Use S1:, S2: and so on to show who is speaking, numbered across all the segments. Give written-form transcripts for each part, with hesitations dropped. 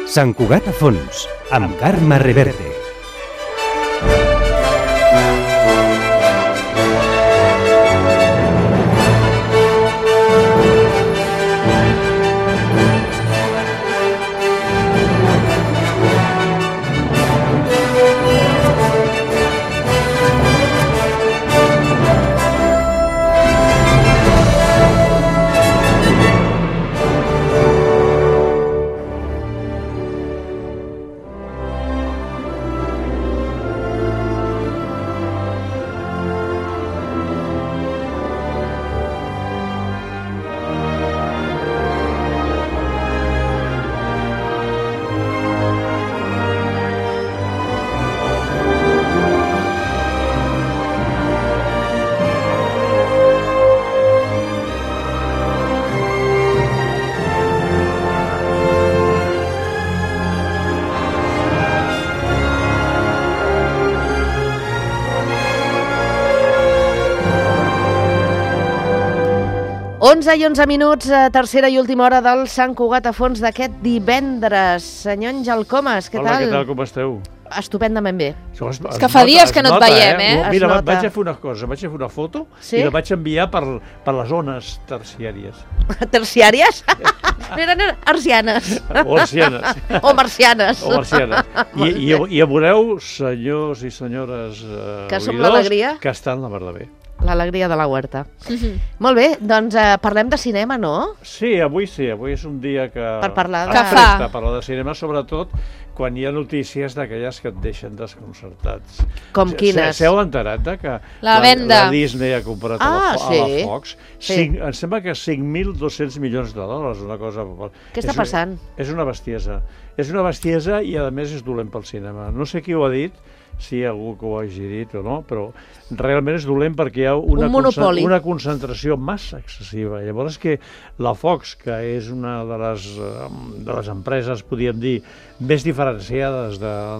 S1: Sant Cugat a fons, amb Carme Reverte.
S2: I 11 minuts, tercera i última hora del Sant Cugat a fons d'aquest divendres. Senyor Àngel Comas, què tal?
S3: Hola, què tal, com esteu?
S2: Estupendament bé.
S4: És que fa dies que no et veiem,
S3: Mira, vaig a fer una cosa, vaig a fer una foto i la vaig enviar per les zones terciàries.
S2: Terciàries? No eren arsianes.
S3: O arsianes.
S2: O marcianes.
S3: O marcianes. I veureu, senyors i senyores
S2: que som l'alegria,
S3: que estan la mar de bé.
S2: L'alegria de la huerta. Molt bé, doncs parlem de cinema, no?
S3: Sí, avui és un dia que...
S2: Per parlar
S3: de... Per parlar de cinema, sobretot quan hi ha notícies d'aquelles que et deixen desconcertats.
S2: Com quines?
S3: S'heu enterat que
S4: la venda.
S3: La Disney ha comprat a la Fox? Sí. Em sembla que 5.200 milions de dòlars, una cosa...
S2: Què està passant?
S3: És una bestiesa. És una bestiesa i, a més, és dolent pel cinema. No sé qui ho ha dit, si algú que ho hagi dit o no, però realment és dolent perquè hi ha una concentració massa excessiva. Llavors que la Fox, que és una de les empreses, podríem dir, més diferenciades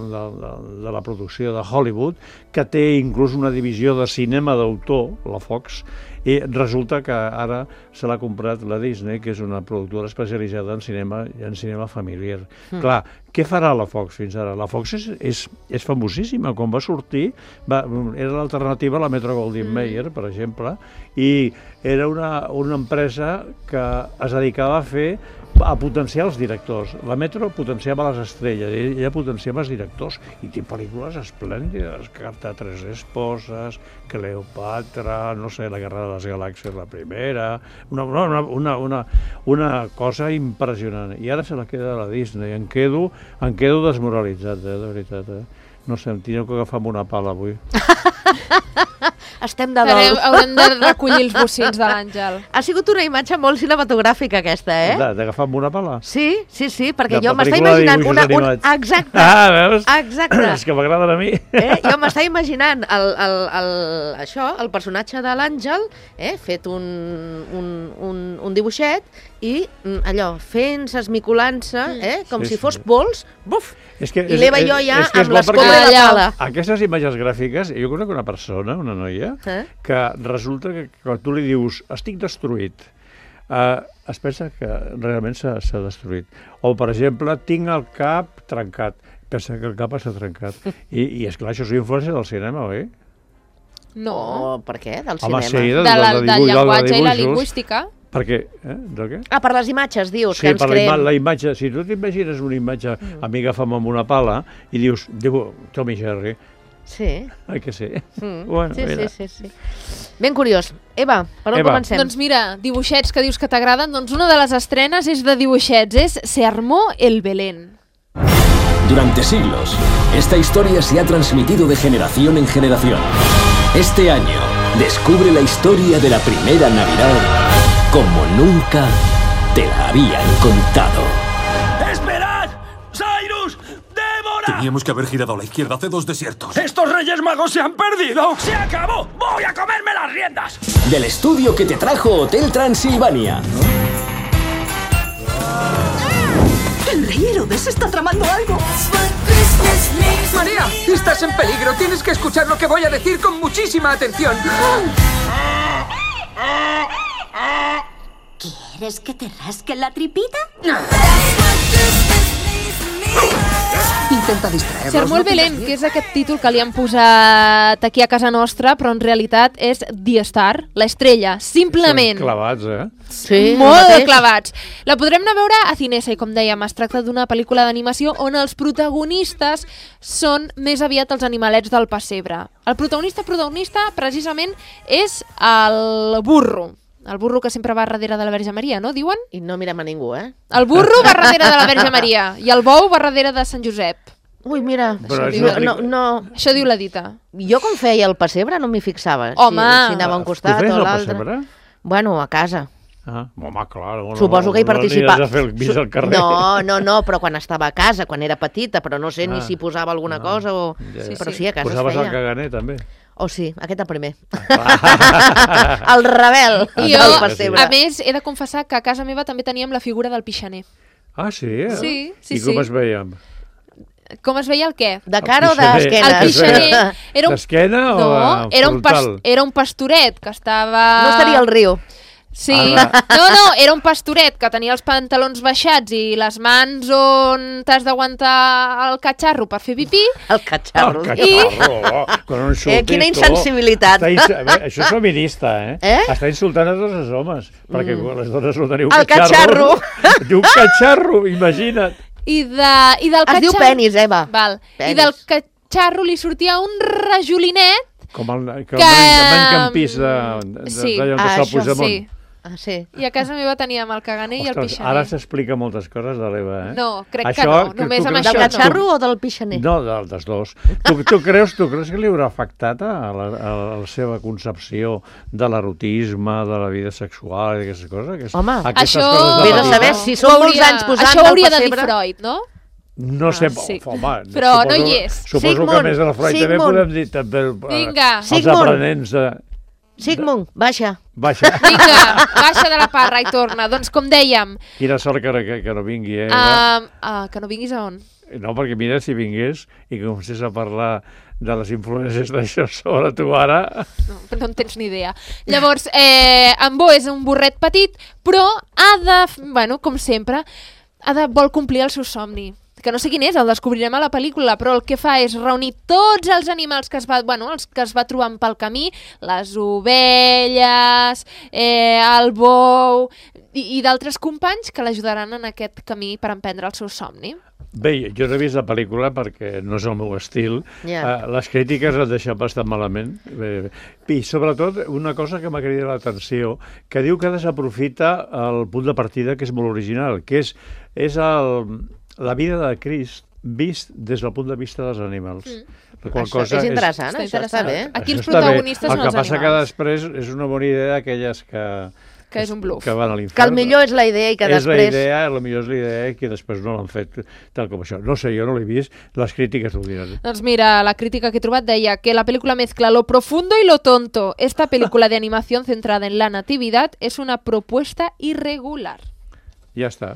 S3: de la producció de Hollywood, que té inclús una divisió de cinema d'autor, la Fox, i resulta que ara se l'ha comprat la Disney, que és una productora especialitzada en cinema familiar. Clar, què farà la Fox fins ara? La Fox és famosíssima. Quan va sortir, era l'alternativa a la Metro-Goldwyn-Mayer, per exemple, i era una empresa que es dedicava a potenciar els directors. La Metro potenciava les estrelles, ella potenciava els directors, i té pel·lícules esplèndides, Carta a tres esposes, Cleopatra, no sé, La guerra de les galàxies, la primera, una cosa impressionant. I ara se la queda la Disney, em quedo desmoralitzat, de veritat. No sé, em teniu que agafar amb una pala avui.
S2: Estem de dol.
S4: Haurem de recollir els bocins de l'Àngel.
S2: Ha sigut una imatge molt cinematogràfica aquesta,
S3: D'agafar amb una pala?
S2: Sí, perquè jo m'estava imaginant Exacte.
S3: Veus?
S2: Exacte.
S3: És que m'agraden a mi.
S2: Jo m'estava imaginant el personatge de l'Àngel fet un dibuixet i allò, fent-se, esmiculant-se, com si fos pols, buf! I l'Eva i jo ja amb l'escombra i la pala.
S3: Aquestes imatges gràfiques, jo conec una persona, una noia, que resulta que quan tu li dius estic destruït, es pensa que realment s'ha destruït. O, per exemple, tinc el cap trencat, pensa que el cap s'ha trencat. I esclar, això és influència del cinema, oi?
S4: No.
S2: Per què? Del cinema?
S3: Home, sí,
S4: del llenguatge i la lingüística.
S3: Per què? De què?
S2: Per les imatges, dius, que ens creem.
S3: Sí, per la imatge. Si tu t'imagines una imatge, a mi agafa'm amb una pala, i dius, Tom i Jerry.
S2: Sí.
S3: Que sí.
S2: Bueno, sí. Ben curiós. Eva, per on comencem?
S4: Doncs mira, dibuixets que dius que t'agraden, doncs una de les estrenes és de dibuixets, és Se armó el Belén.
S5: Durante siglos, esta historia se ha transmitido de generación en generación. Este año, descubre la historia de la primera Navidad como nunca te la habían contado.
S6: ¡Esperad! ¡Cyrus! ¡Débora!
S7: Teníamos que haber girado a la izquierda hace 2 desiertos.
S6: ¡Estos Reyes Magos se han perdido! ¡Se acabó! ¡Voy a comerme las riendas!
S5: Del estudio que te trajo Hotel Transilvania.
S8: El rey Herodes está tramando algo.
S9: María, estás en peligro. Tienes que escuchar lo que voy a decir con muchísima atención.
S8: ¿Quieres que te rasque la tripita? Intenta distraerlos.
S4: Ser molt Belén, que és aquest títol que li han posat aquí a casa nostra, però en realitat és The Star, l'estrella, simplement.
S3: Són clavats,
S2: Sí,
S4: molt clavats. La podrem anar a veure a Cinesa i, com dèiem, es tracta d'una pel·lícula d'animació on els protagonistes són més aviat els animalets del pessebre. El protagonista, precisament, és el burro. El burro que sempre va darrere de la Verge Maria, no, diuen?
S2: I no mirem a ningú,
S4: El burro va darrere de la Verge Maria i el bou va darrere de Sant Josep.
S2: Ui, mira,
S4: Això diu la dita.
S2: Jo com feia el pessebre no m'hi fixava.
S4: Home!
S2: Si anava a un costat o a l'altre. Bueno, a casa.
S3: Home, clar.
S2: Suposo que hi participava.
S3: No aniràs a fer el pis al carrer.
S2: No, però quan estava a casa, quan era petita, però no sé ni si posava alguna cosa o... Però sí, a casa es feia.
S3: Posaves el caganer, també.
S2: Oh, sí, aquest el primer. El rebel del pessebre.
S4: A més, he de confessar que a casa meva també teníem la figura del pixaner.
S3: Ah, sí?
S4: Sí.
S3: I com es veiem?
S4: Com es veia el què?
S2: De cara o d'esquena?
S4: El pixaner...
S3: D'esquena o
S4: frontal? Era un pastoret que estava...
S2: No estaria al riu.
S4: Sí, era un pastoret que tenia els pantalons baixats i les mans on t'has d'aguantar el catxarro per fer pipí.
S2: El catxarro.
S3: Quina
S2: insensibilitat.
S3: Això és feminista, Està insultant a tots els homes, perquè les dones no teniu
S2: catxarro.
S3: Diu catxarro, imagina't.
S4: I del catxarro...
S2: Es diu penis, Eva.
S4: I del catxarro li sortia un rajolinet.
S3: Com el mencampís d'allò que està al Puigdemont.
S2: Sí.
S4: I a casa meva teníem el caganer i el pixaner.
S3: Ara s'explica moltes coses de l'Eva,
S4: No, crec que no, només amb això no.
S2: Del catxarro o del pixaner?
S3: No, dels dos. Tu creus que li haurà afectat a la seva concepció de l'erotisme, de la vida sexual i aquestes coses?
S2: Home,
S4: això...
S2: Vés a saber si són molts anys posant
S4: això hauria de dir Freud, no?
S3: No sé, home...
S4: Però no hi és.
S3: Suposo que a més del Freud també podem dir els aprenents de...
S2: Sigmund, baixa.
S4: Vinga, baixa de la parra i torna. Doncs com dèiem...
S3: Quina sort que no vingui,
S4: que no vinguis a on?
S3: No, perquè mira, si vingués i comencés a parlar de les influències d'això sobre tu ara...
S4: No en tens ni idea. Llavors, en Bo és un burret petit, però ha de, com sempre, vol complir el seu somni. Que no sé quin és, el descobrirem a la pel·lícula, però el que fa és reunir tots els animals que es va trobant pel camí, les ovelles, el bou i d'altres companys que l'ajudaran en aquest camí per emprendre el seu somni.
S3: Bé, jo no he vist la pel·lícula perquè no és el meu estil. Les crítiques han deixat bastant malament. I sobretot una cosa que m'ha cridat l'atenció, que diu que desaprofita el punt de partida, que és molt original, que és la vida de Crist vist des del punt de vista dels animals.
S2: És interessant, això està bé.
S4: Aquí els protagonistes són els animals.
S3: El que passa que després és una bona idea d'aquelles que
S4: és un bluff.
S3: Que van a l'infern.
S2: Que el millor és la idea i que després...
S3: El millor és la idea i que després no l'han fet tal com això. No sé, jo no l'he vist, les crítiques ho diran.
S4: Doncs mira, la crítica que he trobat deia que la película mezcla lo profundo y lo tonto. Esta película de animación centrada en la natividad es una propuesta irregular.
S3: Ja està.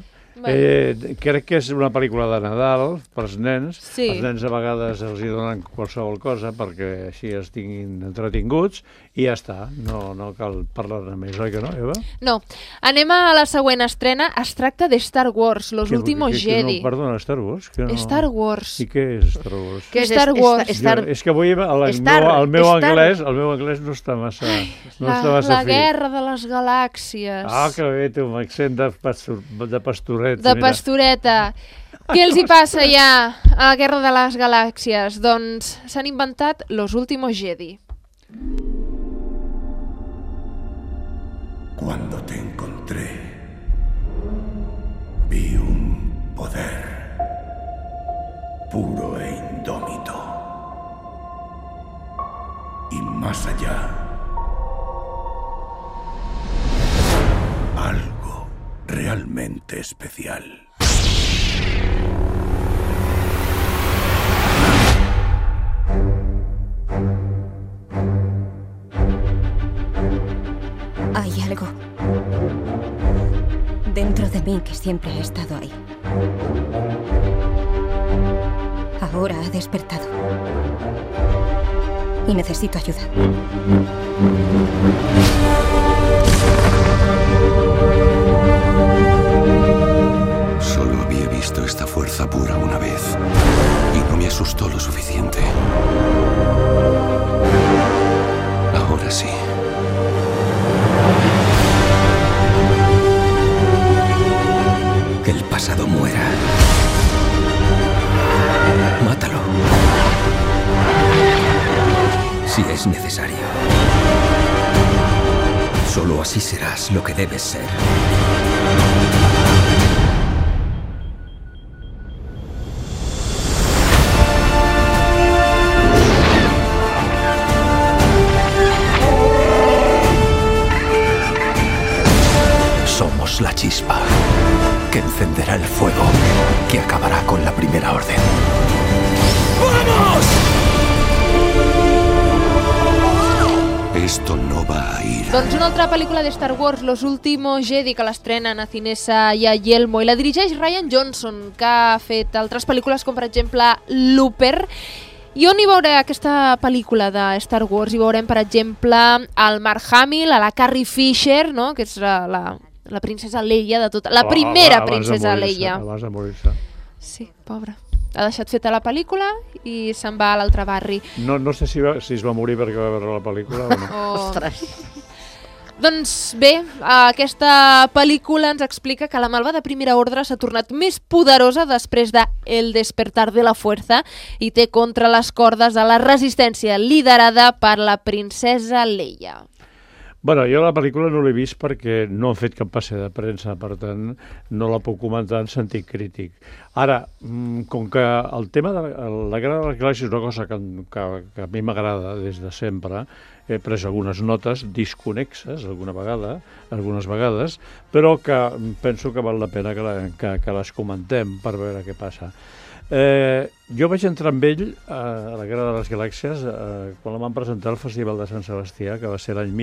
S3: Crec que és una pel·lícula de Nadal pels nens. Els nens a vegades els hi donen qualsevol cosa perquè així es tinguin entretinguts i ja està, no cal parlar-ne més, oi que no, Eva?
S4: No. Anem a la següent estrena. Es tracta de Star Wars, Los Últimos Jedi.
S3: Perdona, Star Wars?
S4: Star Wars.
S3: I què és Star Wars?
S4: Què és Star Wars?
S3: És que avui el meu anglès no està massa
S4: La guerra de les galàxies.
S3: Ah, que bé, té un accent de pastoret.
S4: De pastoreta. Què els hi passa ja a la guerra de les galàxies? Doncs s'han inventat Los Últimos Jedi.
S10: Cuando te encontré, vi un poder puro e indómito. Y más allá, algo realmente especial.
S11: Hay algo dentro de mí que siempre ha estado ahí. Ahora ha despertado. Y necesito ayuda.
S10: Solo había visto esta fuerza fuerza pura una vez y no me asustó lo suficiente. Ahora sí. Que el pasado muera. Mátalo. Si es necesario. Solo así serás lo que debes ser. Somos la chispa que encenderá el fuego que acabará con la Primera Orden. ¡Vamos! Esto no va a ir.
S4: Doncs una altra pel·lícula de Star Wars, Los Últimos Jedi, que l'estrenen a Cinesa i a Yelmo, i la dirigeix Rian Johnson, que ha fet altres pel·lícules com, per exemple, Looper. I on hi veurem aquesta pel·lícula de Star Wars? Hi veurem, per exemple, al Mark Hamill, a la Carrie Fisher, no? Que és la princesa Leia de tota... La primera princesa Leia.
S3: Abans de morir-se.
S4: Sí, pobra. Ha deixat feta la pel·lícula i se'n va a l'altre barri.
S3: No sé si es va morir perquè va veure la pel·lícula o no.
S2: Ostres.
S4: Doncs bé, aquesta pel·lícula ens explica que la malvada Primera Ordre s'ha tornat més poderosa després de El despertar de la fuerza i té contra les cordes de la resistència liderada per la princesa Leia.
S3: Bueno, jo la pel·lícula no l'he vist perquè no he fet cap passe de premsa, per tant no la puc comentar en sentit crític. Ara, com que el tema de la Guerra de les Galàxies és una cosa que a mi m'agrada des de sempre, he pres algunes notes disconexes algunes vegades, però que penso que val la pena que les comentem per veure què passa. Jo vaig entrar amb ell a la Guerra de les Galàxies quan la van presentar al Festival de Sant Sebastià, que va ser l'any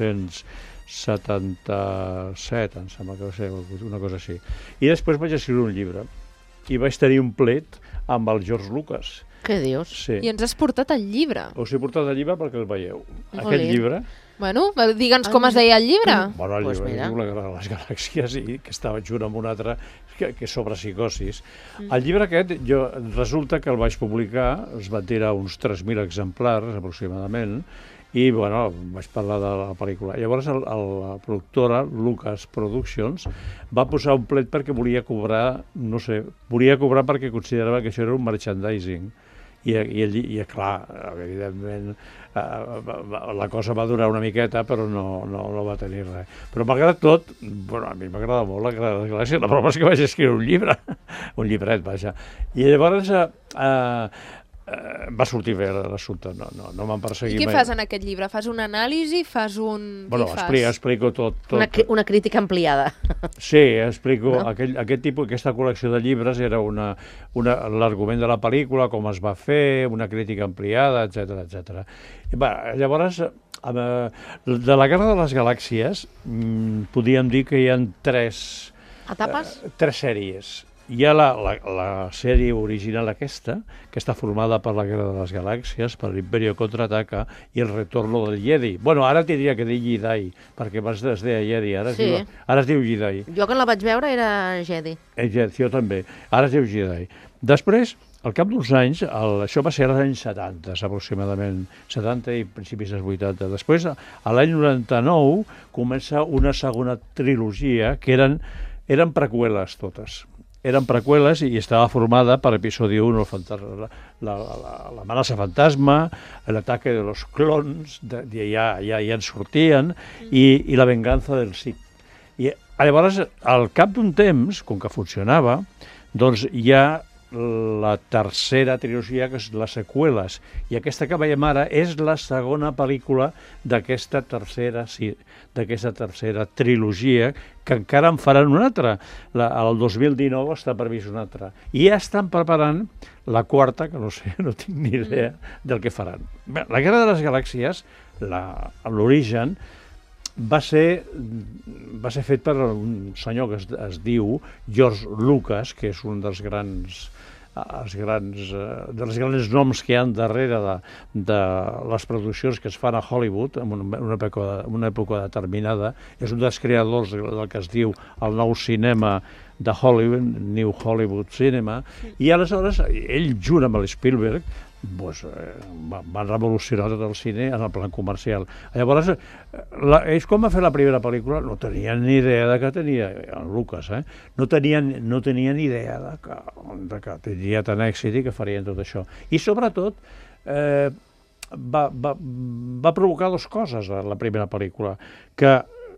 S3: 1977, em sembla que va ser una cosa així. I després vaig escriure un llibre i vaig tenir un plet amb el George Lucas.
S2: Què dius?
S3: Sí.
S4: I ens has portat el llibre.
S3: Us he portat el llibre perquè el veieu. Aquest llibre...
S4: Bueno, digue'ns com es deia el llibre.
S3: Bueno, el llibre diu La Guerra de les Galàxies i que estava junt amb un altre que sobre psicosis. El llibre aquest, resulta que el vaig publicar, es van tirar uns 3.000 exemplars aproximadament, i bueno, vaig parlar de la pel·lícula. Llavors la productora, Lucas Productions, va posar un plet perquè volia cobrar perquè considerava que això era un merchandising. I clar, evidentment, la cosa va durar una miqueta, però no va tenir res. Però malgrat tot, bueno, a mi m'agrada molt la Guerra de les Galàxies, la prova és que vaig escriure un llibre, un llibret, vaja. I llavors va sortir bé l'assumpte, no m'han perseguit mai.
S4: I què fas en aquest llibre? Fas una anàlisi? Fas un...
S3: Bueno, explico tot.
S2: Una crítica ampliada.
S3: Sí, explico. No? Aquesta col·lecció de llibres era l'argument de la pel·lícula, com es va fer, una crítica ampliada, etc. Llavors, de la Guerra de les Galàxies, podríem dir que hi ha tres sèries. Hi ha la sèrie original aquesta, que està formada per la Guerra de les Galàxies, per l'Imperio Contraataca i el Retorno del Jedi. Bueno, ara tindria que dir Jedi, perquè abans es deia Jedi, ara es diu Jedi.
S2: Jo quan la vaig veure era Jedi.
S3: Jo també. Ara es diu Jedi. Després, al cap d'uns anys, això va ser als anys 70, aproximadament, 70 i principis dels 80. Després, a l'any 99, comença una segona trilogia que eren preqüeles totes. Eren preqüeles i estava formada per episodi 1, l'amenaça fantasma, l'ataque de los clones, ja en sortien, i la venganza del Sith. I llavors, al cap d'un temps, com que funcionava, doncs hi ha la tercera trilogia, que és les seqüeles, i aquesta que veiem ara és la segona pel·lícula d'aquesta tercera trilogia, que encara en faran una altra. El 2019 està previst una altra. I ja estan preparant la quarta, que no sé, no tinc ni idea del que faran. Bé, la Guerra de les Galàxies, l'origen, va ser fet per un senyor que es diu George Lucas, que és un dels grans noms que hi ha darrere de les produccions que es fan a Hollywood en una època determinada. És un dels creadors del que es diu el nou cinema de Hollywood, New Hollywood Cinema, i aleshores ell, junt amb l'Spielberg, doncs, van revolucionar tot el cine en el plan comercial. Llavors, ells quan va fer la primera pel·lícula no tenien ni idea de que tenia, en Lucas, no tenien ni idea de que tindria tant èxit i que farien tot això. I sobretot, va provocar dues coses la primera pel·lícula, que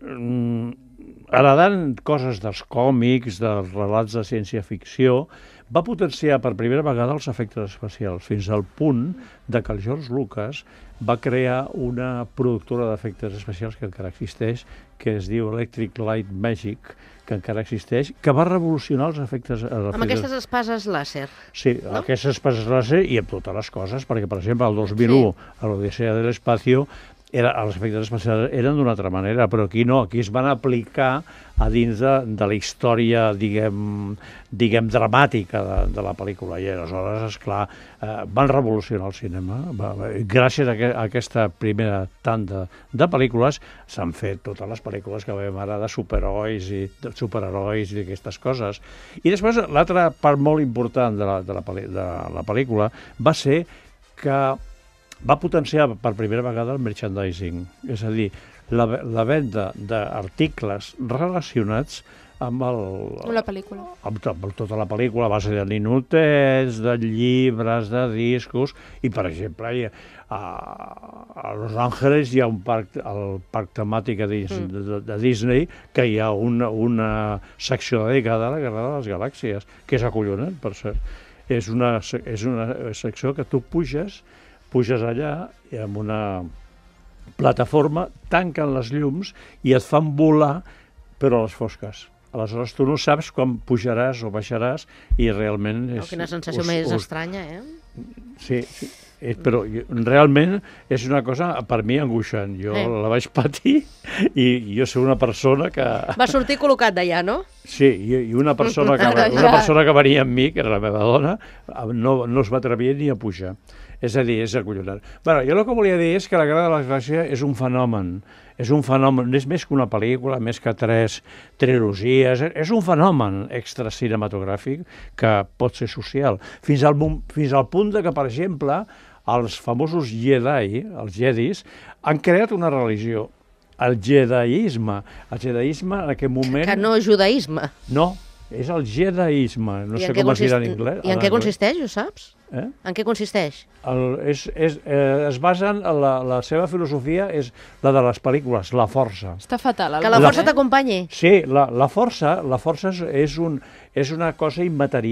S3: heredant coses dels còmics, dels relats de ciència-ficció, va potenciar per primera vegada els efectes especials, fins al punt de que el George Lucas va crear una productora d'efectes especials que encara existeix, que es diu Electric Light Magic, que encara existeix, que va revolucionar els efectes...
S2: Amb aquestes espases làser.
S3: Sí, no? Aquestes espases làser i amb totes les coses, perquè, per exemple, el 2001, a l'Odissea de l'Espacio, els efectes especials eren d'una altra manera, però aquí no, aquí es van aplicar a dins de la història, diguem dramàtica de la pel·lícula, i aleshores, esclar, van revolucionar el cinema. Gràcies a aquesta primera tanda de pel·lícules s'han fet totes les pel·lícules que veiem ara de superherois i d'aquestes coses. I després, l'altra part molt important de la pel·lícula va ser que va potenciar per primera vegada el merchandising, és a dir, la venda d'articles relacionats amb
S4: la pel·lícula.
S3: Amb tota la pel·lícula, a base de ninotets, de llibres, de discos, i per exemple, a Los Angeles hi ha un parc, el parc temàtic de Disney, que hi ha una secció dedicada a la Guerra de les Galàxies, que és acollonant, per cert. És una secció que tu puges allà i amb una plataforma, tanquen les llums i et fan volar, però a les fosques. Aleshores, tu no saps quan pujaràs o baixaràs i realment...
S2: Quina sensació més estranya,
S3: Sí, però realment és una cosa, per mi, angoixant. Jo la vaig patir i jo soc una persona que...
S2: Va sortir col·locat d'allà, no?
S3: Sí, i una persona que venia amb mi, que era la meva dona, no es va atrevir ni a pujar. És a dir, és acollonant. Bé, jo el que volia dir és que la Guerra de les Galàxies és un fenomen. És un fenomen, és més que una pel·lícula, més que 3 trilogies, és un fenomen extracinematogràfic que pot ser social. Fins al punt que, per exemple, els famosos Jedi, els Jedis, han creat una religió, el Jediisme. El Jediisme en aquest moment...
S2: Que no judaïsme.
S3: No, és el Jediisme, no sé com es dirà en anglès.
S2: I en què consisteix, ho saps? En què consisteix?
S3: Es basen, la seva filosofia és la de les pel·lícules, la força.
S4: Està fatal.
S2: Que la força t'acompanyi.
S3: Sí, la força és una cosa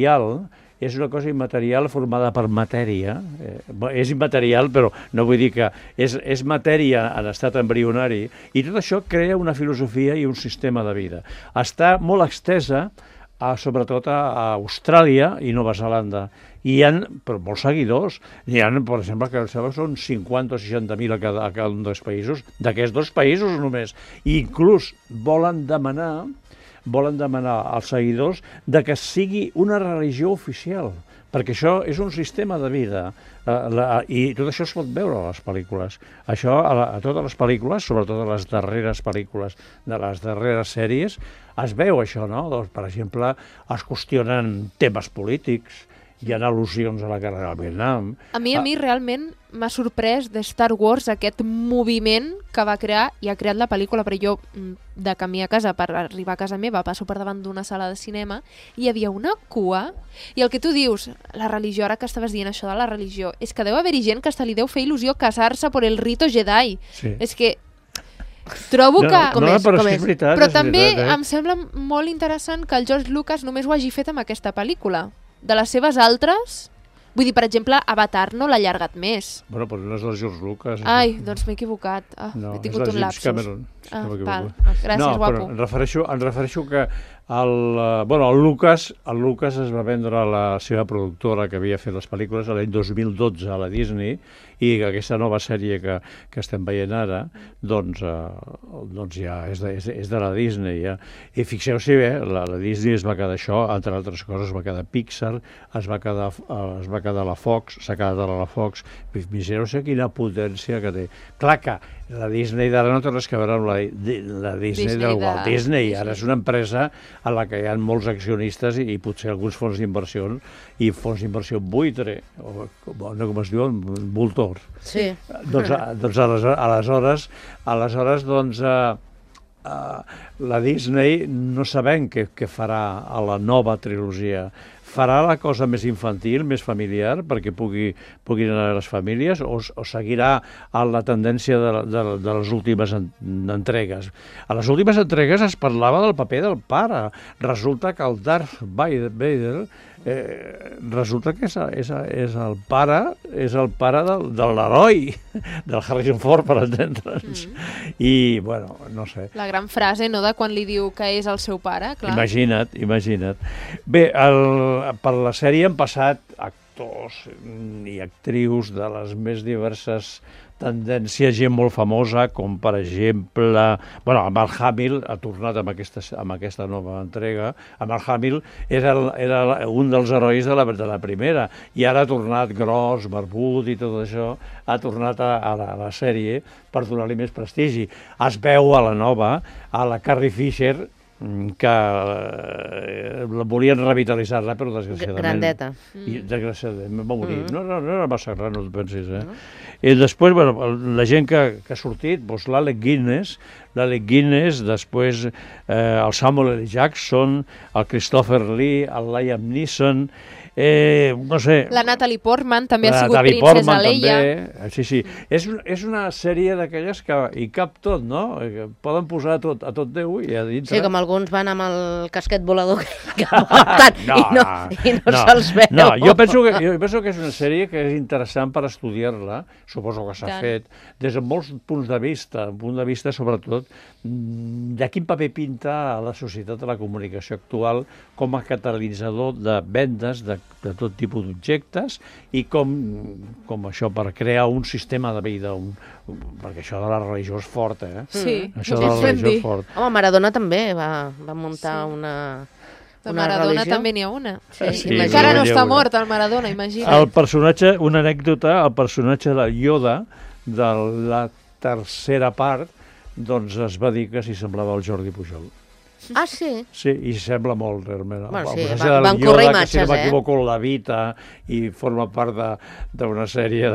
S3: immaterial, formada per matèria. És immaterial, però no vull dir que és matèria en estat embrionari, i tot això crea una filosofia i un sistema de vida. Està molt extesa, sobretot a Austràlia i Nova Zelanda. I hi ha molts seguidors. Hi ha, per exemple, que són 50 o 60.000 a cada un dels països, d'aquests 2 països només. I inclús volen demanar als seguidors de que sigui una religió oficial, perquè això és un sistema de vida. I tot això es pot veure a les pel·lícules. Això, a totes les pel·lícules, sobretot a les darreres pel·lícules de les darreres sèries, es veu això, no? Doncs, per exemple, es qüestionen temes polítics, hi ha al·lusions a la guerra del Vietnam.
S4: A mi realment m'ha sorprès de Star Wars aquest moviment que va crear i ha creat la pel·lícula, però jo de camí a casa, per arribar a casa meva, passo per davant d'una sala de cinema i hi havia una cua, i el que tu dius, la religió, ara que estaves dient això de la religió, és que deu haver-hi gent que hasta li deu fer il·lusió casar-se per el rito Jedi.
S3: Sí.
S4: És que trobo que...
S3: Però
S4: també em sembla molt interessant que el George Lucas només ho hagi fet amb aquesta pel·lícula. De les seves altres, vull dir, per exemple, Avatar no l'ha allargat més.
S3: Bueno, però no és del George Lucas.
S4: Ai, doncs m'he equivocat.
S3: No,
S4: he tingut un lapsus.
S3: Cameron.
S4: Val. Gràcies, guapo.
S3: Em refereixo que el Lucas es va vendre la seva productora que havia fet les pel·lícules l'any 2012 a la Disney, i aquesta nova sèrie que estem veient ara, doncs ja és de la Disney. Ja. I fixeu-s'hi bé, la Disney es va quedar això, entre altres coses es va quedar Pixar, es va quedar la Fox, s'ha quedat a la Fox. Fixeu-se quina potència que té. Clar que la Disney d'ara no té res a veure amb la Disney del Walt Disney. Ara és una empresa a la que hi ha molts accionistes i potser alguns fons d'inversió i fons d'inversió buitre, o com es diuen, voltors.
S2: Sí.
S3: Doncs aleshores la Disney no sabem què farà a la nova trilogia. Farà la cosa més infantil, més familiar, perquè puguin anar a les famílies, o seguirà a la tendència de les últimes entregues? A les últimes entregues es parlava del paper del pare. Resulta que el Darth Vader resulta que és el pare de l'heroi, del Harrison Ford, per entendre'ns. I, bueno, no sé.
S4: La gran frase, no?, de quan li diu que és el seu pare, clar.
S3: Imagina't. Bé, per la sèrie han passat actors i actrius de les més diverses tendències, gent molt famosa, com per exemple... Bueno, Mark Hamill ha tornat amb aquesta nova entrega. Mark Hamill era un dels herois de la primera, i ara ha tornat gros, barbut i tot això, ha tornat a la sèrie per donar-li més prestigi. Es veu a la nova, a la Carrie Fisher, que volien revitalitzar-la, però desgraciadament...
S2: Grandeta.
S3: I desgraciadament va morir. No era massa gran, no et pensis, I després, bueno, la gent que ha sortit, doncs l'Alec Guinness, després el Samuel L. Jackson, el Christopher Lee, el Liam Neeson, no sé...
S4: La Natalie Portman també ha sigut princesa Leia.
S3: Sí. És una sèrie d'aquelles que hi cap tot, no? Poden posar a tot Déu i a dintre...
S2: Sí, com alguns van amb el casquet volador que porten i no se'ls veu.
S3: No, jo penso que és una sèrie que és interessant per estudiar-la, suposo que s'ha fet, des de molts punts de vista, un punt de vista sobretot de quin paper pinta a la societat de la comunicació actual com a catalitzador de vendes de tot tipus d'objectes i com això per crear un sistema de vida, perquè això de la religió és fort,
S4: Sí,
S3: això de la religió és fort.
S2: Home, Maradona també va muntar una
S4: Maradona
S2: religió.
S4: també n'hi ha una.
S3: Sí,
S4: encara no està mort el Maradona, imagina't.
S3: El personatge, una anècdota, el personatge de Yoda, de la tercera part, doncs es va dir que s'hi semblava el Jordi Pujol.
S2: Ah, sí?
S3: Sí, i sembla molt, realment.
S2: Bueno, sí, van córrer imatges,
S3: que, si no m'equivoco, l'habita i forma part d'una sèrie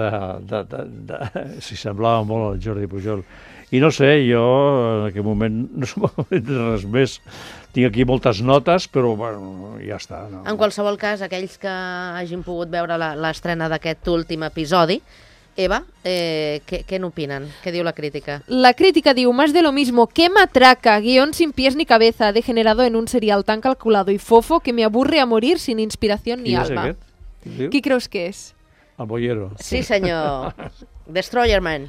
S3: s'hi semblava molt al Jordi Pujol. I no sé, jo en aquell moment no se m'ha dit res més. Tinc aquí moltes notes, però bueno, ja està. No.
S2: En qualsevol cas, aquells que hagin pogut veure l'estrena d'aquest últim episodi, Eva, ¿qué n'opinen? ¿Qué diu la crítica?
S4: La crítica diu, más de lo mismo, qué matraca, guión sin pies ni cabeza, degenerado en un serial tan calculado y fofo que me aburre a morir sin inspiración ni alma. Qui creus que és?
S3: El Boyero.
S2: Sí, senyor. Destroyer Man.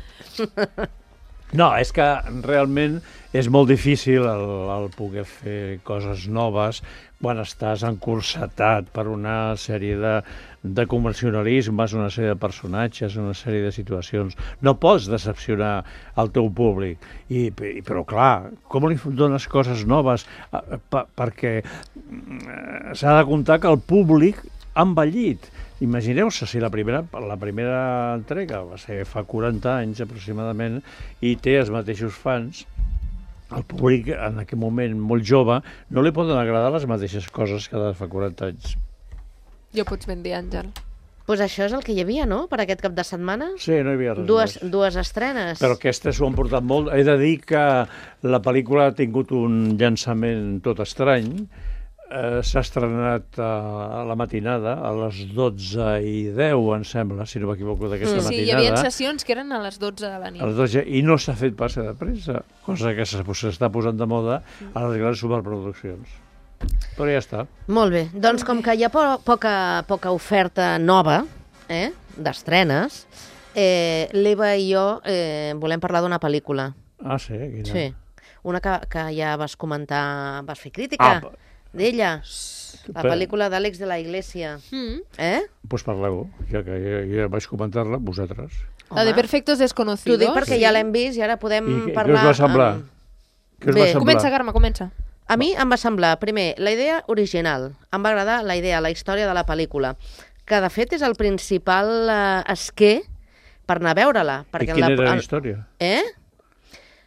S3: No, és que realment és molt difícil el poder fer coses noves quan estàs encursetat per una sèrie de convencionalismes, una sèrie de personatges, una sèrie de situacions. No pots decepcionar el teu públic. Però clar, com li dones coses noves? Perquè s'ha de comptar que el públic ha envellit. Imagineu-se si la primera entrega va ser fa 40 anys aproximadament i té els mateixos fans, el públic en aquell moment molt jove no li poden agradar les mateixes coses que de fa 40 anys.
S4: Ja ho pots ben dir, Àngel.
S2: Pues això és el que hi havia, no?, per aquest cap de setmana.
S3: Sí, no hi havia res més.
S2: Dues estrenes.
S3: Però aquestes s'ho han portat molt. He de dir que la pel·lícula ha tingut un llançament tot estrany. S'ha estrenat a la matinada, a les 12:10, em sembla, si no m'equivoco, d'aquesta matinada.
S4: Sí, hi havia sessions que eren a les 12 de la nit.
S3: A les 12, i no s'ha fet passa de pressa, cosa que s'està posant de moda a les grans superproduccions. Però ja està.
S2: Molt bé, doncs com que hi ha poca oferta nova, d'estrenes, l'Eva i jo volem parlar d'una pel·lícula.
S3: Ah, sí? Quina?
S2: Sí, una que ja vas comentar, vas fer crítica d'ella, la pel·lícula d'Àlex de la Iglesia.
S3: Doncs parleu, ja que ja vaig comentar-la, vosaltres.
S4: La de Perfectos Desconocidos.
S2: T'ho dic perquè ja l'hem vist i ara podem parlar...
S3: Què us va semblar?
S4: Comença, Carme, comença.
S2: A mi em va semblar, primer, la idea original. Em va agradar la idea, la història de la pel·lícula, que de fet és el principal esquer per anar a veure-la.
S3: I quina era la història?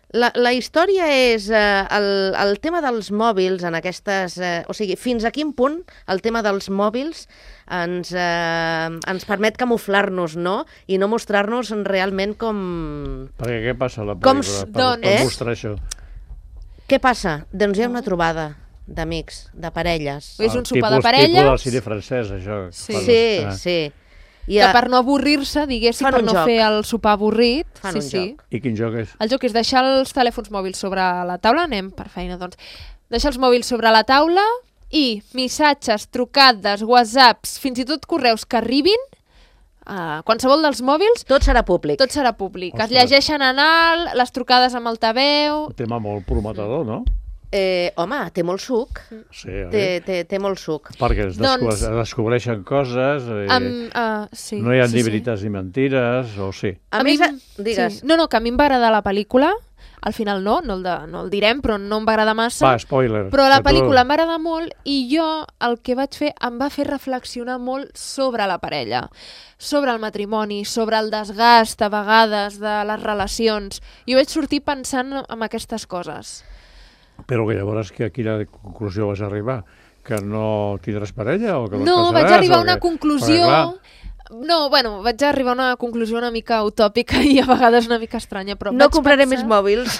S2: La història és el tema dels mòbils en aquestes... o sigui, fins a quin punt el tema dels mòbils ens permet camuflar-nos, no? I no mostrar-nos realment com...
S3: Perquè què passa a la pel·lícula per mostrar això?
S2: Què passa? Doncs hi ha una trobada d'amics, de parelles.
S4: És un sopar de parelles.
S3: Tipus del cine francès, això.
S2: Sí.
S4: Que per no avorrir-se, diguéssim, per no fer el sopar avorrit.
S2: Fan un joc.
S3: I quin joc és?
S4: El joc és deixar els telèfons mòbils sobre la taula. Anem per feina, doncs. Deixar els mòbils sobre la taula i missatges, trucades, whatsapps, fins i tot correus que arribin, qualsevol dels mòbils...
S2: Tot serà públic.
S4: Tot serà públic. Es llegeixen en alt, les trucades amb altaveu...
S3: Un tema molt prometedor, no?
S2: Home, té molt suc.
S3: Sí,
S2: té molt suc.
S3: Perquè es descobreixen coses, no hi ha ni veritats ni mentires, o sí?
S2: A més, digues...
S4: No, que a mi em va agradar la pel·lícula, al final no el direm, però no em va agradar massa.
S3: Va, spoiler.
S4: Però la pel·lícula em va agradar molt i jo el que vaig fer em va fer reflexionar molt sobre la parella, sobre el matrimoni, sobre el desgast a vegades de les relacions. Jo vaig sortir pensant en aquestes coses.
S3: Però que llavors a quina conclusió vas arribar? Que no tindràs parella? O que no
S4: casaràs, vaig arribar a una conclusió... vaig arribar a una conclusió una mica utòpica i a vegades una mica estranya, però
S2: no compraré més mòbils.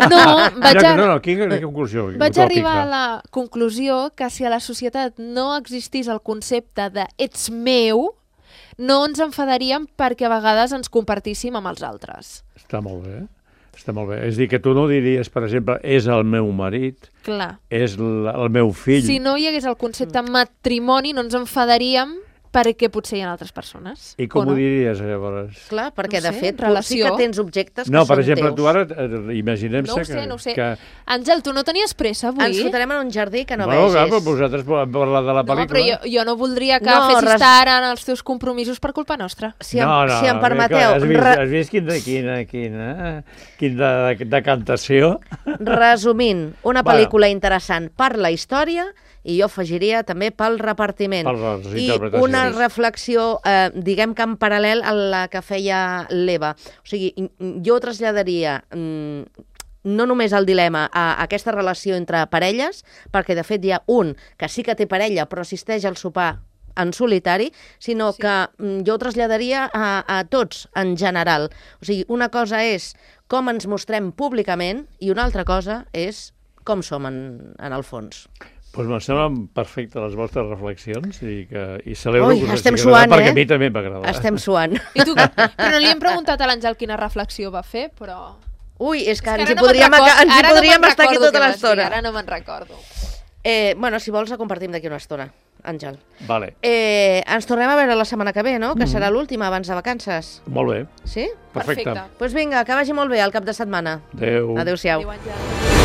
S3: Quina conclusió?
S4: Vaig arribar a la conclusió que si a la societat no existís el concepte de ets meu, no ens enfadaríem perquè a vegades ens compartíssim amb els altres.
S3: Està molt bé. Està molt bé. És a dir, que tu no diries, per exemple, és el meu marit, és el meu fill...
S4: Si no hi hagués el concepte matrimoni, no ens enfadaríem perquè potser hi ha altres persones.
S3: I com ho diries, llavors?
S2: Clar, perquè de fet sí que tens objectes que són teus.
S3: No, per exemple, tu ara imaginem-se que...
S4: No ho sé. Àngel, tu no tenies pressa avui?
S2: Ens fotrem en un jardí que no vegis.
S3: Clar, però vosaltres podem parlar de la pel·lícula.
S4: No, però jo no voldria que fessis tard en els teus compromisos per culpa nostra.
S2: Si em permeteu...
S3: Has vist quina decantació?
S2: Resumint, una pel·lícula interessant per la història i jo afegiria també pel repartiment. I una reflexió, diguem que en paral·lel a la que feia l'Eva. O sigui, jo traslladaria no només el dilema a aquesta relació entre parelles, perquè de fet hi ha un que sí que té parella però assisteix al sopar en solitari, sinó que jo ho traslladaria a tots en general. O sigui, una cosa és com ens mostrem públicament i una altra cosa és com som en el fons.
S3: Doncs em semblen perfectes les vostres reflexions i celebro que us
S2: estem suant,
S3: perquè a mi també m'agrada.
S2: Estem suant.
S4: Però no li hem preguntat a l'Àngel quina reflexió va fer, però...
S2: Ui, és que ens hi podríem estar aquí tota l'estona.
S4: Ara no me'n recordo.
S2: Bueno, si vols, la compartim d'aquí una estona, Àngel.
S3: Vale.
S2: Ens tornem a veure la setmana que ve, no? Que serà l'última abans de vacances.
S3: Molt bé.
S2: Sí?
S3: Perfecte.
S2: Doncs vinga, que vagi molt bé el cap de setmana.
S3: Adéu.
S2: Adéu-siau.
S4: Adéu, Àngel.